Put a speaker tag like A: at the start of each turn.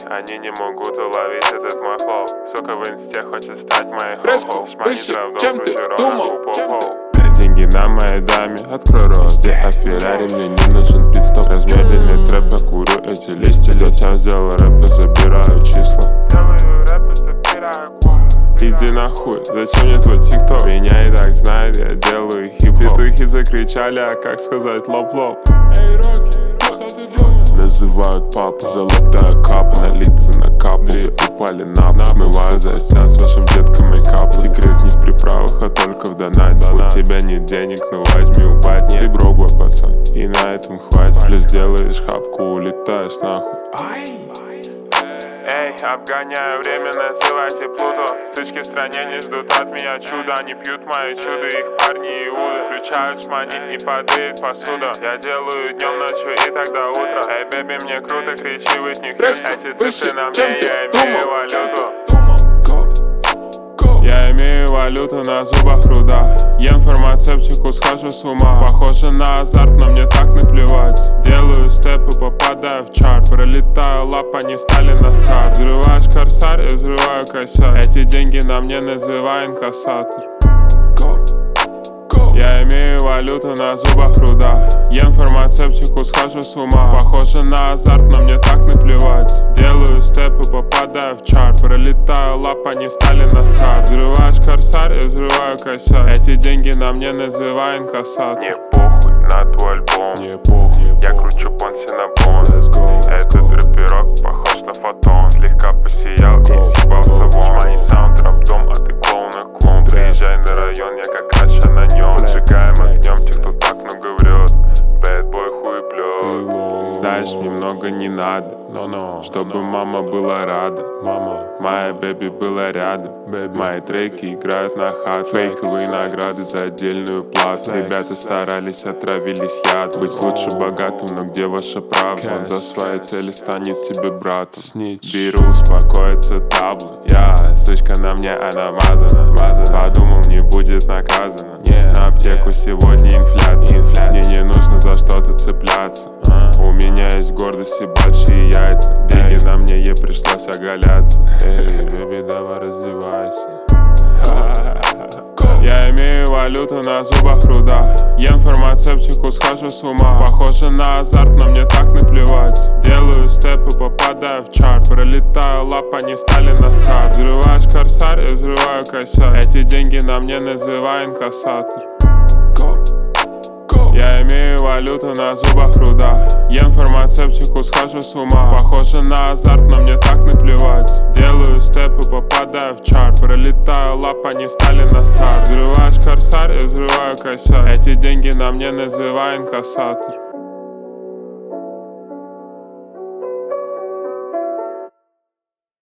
A: они не могут уловить этот мой флоу. Сука в инсте хочет стать моей
B: Резко, выше, чем ты думал.
A: Деньги на моей даме, открой рот. А Феррари мне не нужен пидстоп. Размеренный трэп, я курю эти листья. Затем сделал рэп и забираю числа. Иди нахуй, зачем мне твой тикток? Меня и так знает, я делаю хип-хоп. Петухи закричали, а как сказать лоп-лоп? Называют папу, золотая капа. На лица на капу, упали на пол. Смываю за стен с вашим детком мейкап. Секрет не в приправах, а только в донате. У тебя нет денег, но возьми у бати. Ты брокбой, пацан, и на этом хватит. Плюс делаешь хапку, улетаешь нахуй. Эй, обгоняю время, называйте Плуту. Сычки в стране не ждут от меня чуда. Они пьют мои чудо, их парни иуды. Включают шмани и падает посуда. Я делаю днем, ночью и тогда утро. Эй, бэби, мне круто, кричи, with них. Эти цифры на мне, я имею валюту. Я имею валюту, на зубах руда. Ем фармацевтику, схожу с ума. Похоже на азарт, но мне так наплевать. Делаю степы, попадаю в чарт. Пролетаю лап, они стали на старт. Взрываешь корсар, я взрываю косяк. Эти деньги на мне, называй инкассатор. Я имею валюту, на зубах руда. Ем фармацевтику, схожу с ума. Похоже на азарт, но мне так наплевать. Делаю степы, попадаю в чарт. Пролетаю лап, они стали на старт. Взрываешь корсар, я взрываю косяк. Эти деньги на мне, называй инкассатор.
C: Мне похуй на твой альбом.
A: Мне похуй,
C: я кручу понси на бон. Этот рэперок похож на фотон. Слегка посиял и съебался вон. Мои саунд, рэп-дом, а ты клоун, клоун. Приезжай на район, я как Аша на нем. Сжигаем огнем тех, кто так много врет. Бэдбой хуеплет.
A: Знаешь, мне много не надо, чтобы мама была рада. Моя бэби была рядом. Мои треки играют на хат. Фейковые награды за отдельную плату. Ребята старались, отравились яд. Быть лучше богатым, но где ваша правда? Он за свои цели станет тебе братом. Беру, успокоится табло. Сучка на мне, она мазана. Подумал, не будет наказана. На аптеку сегодня инфляция. Мне не нужно за что-то цепляться. У меня есть гордость и большие яйца. Деньги на мне, ей пришлось оголяться. Эй, бэби, давай развивайся. Я имею валюту, на зубах руда. Ем фармацевтику, схожу с ума. Похоже на азарт, но мне так наплевать. Делаю степы, попадаю в чарт. Пролетаю лап, они стали на старт. Взрываешь корсар, я взрываю косяк. Эти деньги на мне, называй инкассатор. Я имею валюту, на зубах руда. Ем фармацевтику, схожу с ума. Похоже на азарт, но мне так наплевать. Делаю степы, попадаю в чарт. Пролетаю лап, они стали на старт. Взрываешь корсар, я взрываю косяк. Эти деньги на мне, называй инкассатор.